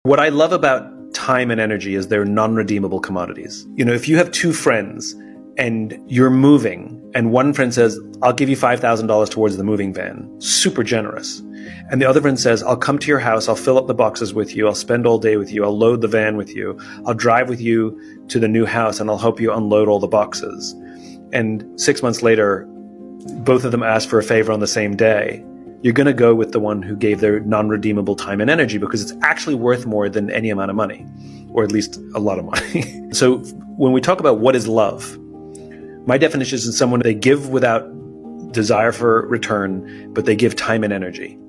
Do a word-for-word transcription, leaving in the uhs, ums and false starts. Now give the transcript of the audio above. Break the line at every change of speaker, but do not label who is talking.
What I love about time and energy is they're non-redeemable commodities. You know, if you have two friends and you're moving and one friend says, I'll give you five thousand dollars towards the moving van, super generous. And the other friend says, I'll come to your house, I'll fill up the boxes with you, I'll spend all day with you, I'll load the van with you, I'll drive with you to the new house and I'll help you unload all the boxes. And six months later, both of them ask for a favor on the same day. You're going to go with the one who gave their non-redeemable time and energy because it's actually worth more than any amount of money, or at least a lot of money. So when we talk about what is love, my definition is someone they give without desire for return, but they give time and energy.